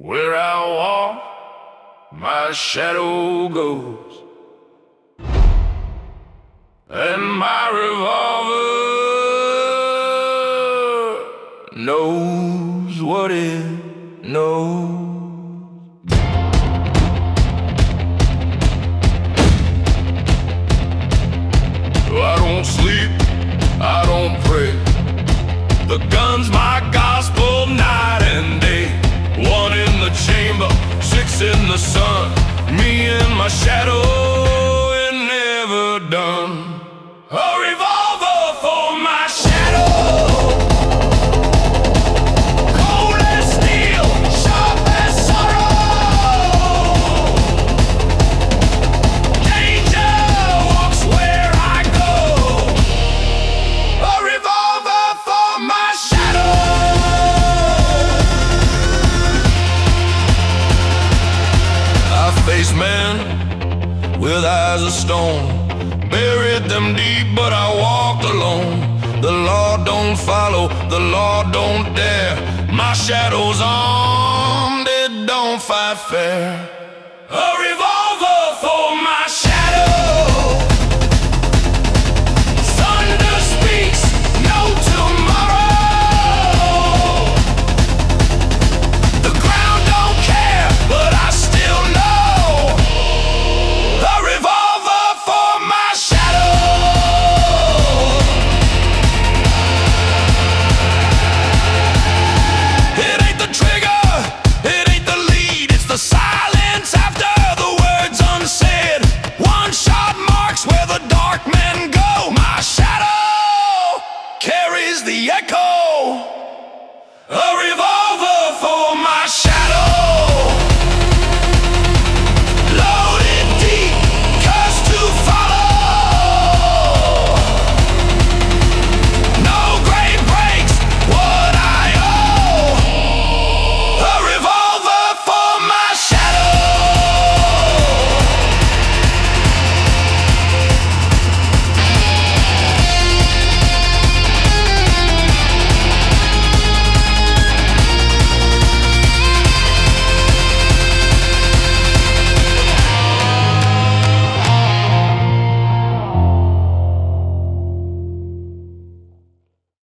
Where I walk, my shadow goes, and my revolver knows what it knows. I don't sleep, I don't pray. The gun's my gospel night and day. One in the chamber, six in the sun. Me and my shadow ain't never done. A revolver for my shadow, cold as steel, sharp as sorrow. Danger walks where I go. A revolver for my shadow. I face men with eyes of stone, buried them deep, but I walked alone. The law don't follow, the law don't dare. My shadow's armed, it don't fight fair. A revolver for my shadow. Thunder speaks, no tomorrow. The ground don't care, but I still know. A revolver for my shadow. It ain't the trigger, it ain't the lead, it's the silence after the words unsaid. One shot marks where the dark men go. My shadow carries the echo. A revolver for